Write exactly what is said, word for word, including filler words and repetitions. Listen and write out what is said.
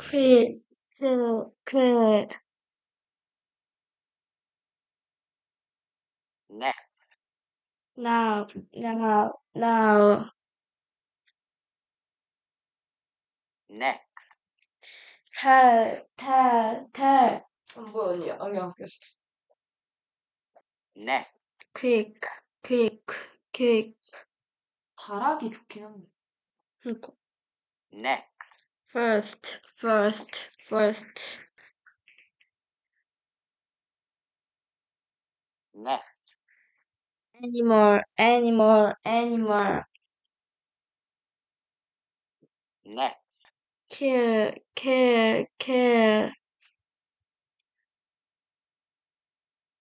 quick, quick, quick. neck, Now, now, now. neck, 탈, 탈, 탈. 뭐 아니야? 아니야. neck, quick, quick, quick. 잘하기 좋긴 한데. 그러니까. neck, first, first, first. neck, animal, animal, animal. neck, kill, kill, kill.